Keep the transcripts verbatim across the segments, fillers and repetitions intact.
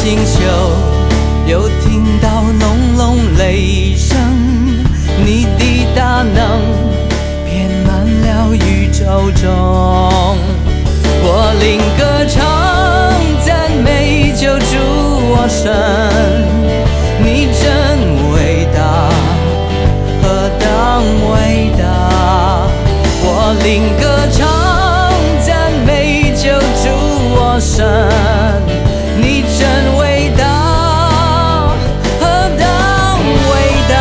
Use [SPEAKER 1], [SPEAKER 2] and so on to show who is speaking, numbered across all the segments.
[SPEAKER 1] 星宿，又听到隆隆雷声，你的大能遍满了宇宙中。我灵歌唱，赞美救主我神，你真伟大，何等伟大！我灵歌唱，赞美救主我神，你真伟大，何等伟大！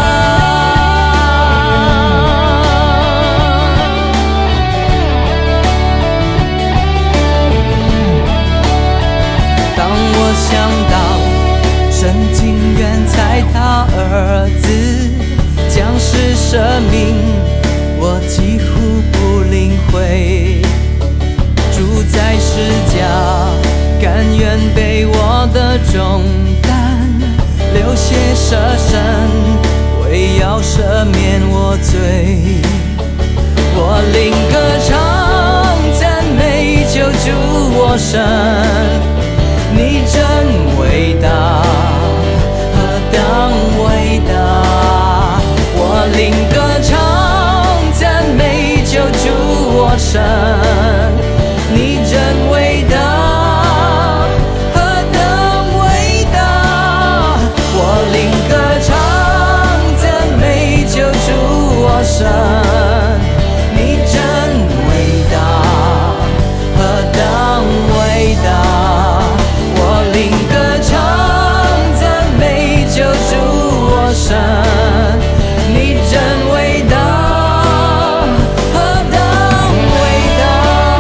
[SPEAKER 1] 当我想到神竟愿在他儿子将世舍命，我几乎不领会。主在世家，甘愿背我的重担，流血舍身，为要赦免我罪。我灵歌唱，赞美救主我神，你真伟大，何等伟大！我灵歌唱，赞美救主我神，你真伟大，何等伟大！我灵歌唱，赞美救主我神，你真伟大，何等伟大！我灵歌唱，赞美救主我神，你真伟大，何等伟大！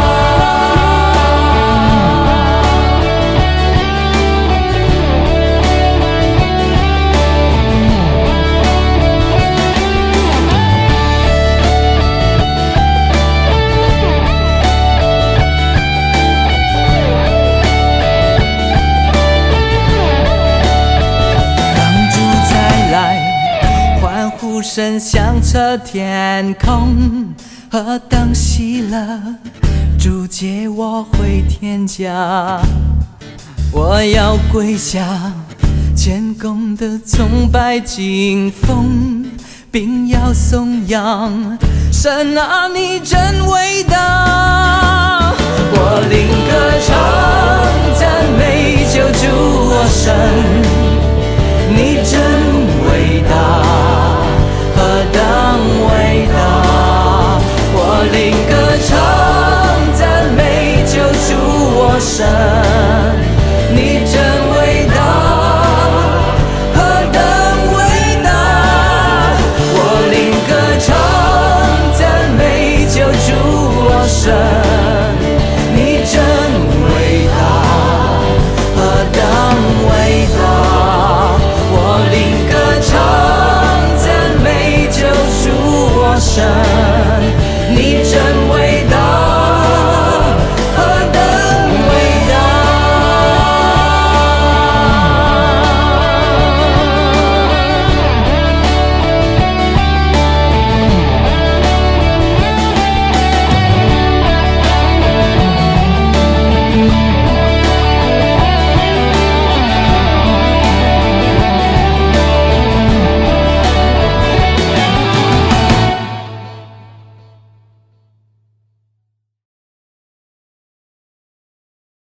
[SPEAKER 1] 当主再来，欢呼声响彻天空，何等喜乐！主接我回天家，我要跪下，谦恭的崇拜敬奉，并要颂扬神啊，你真伟大！我灵歌唱，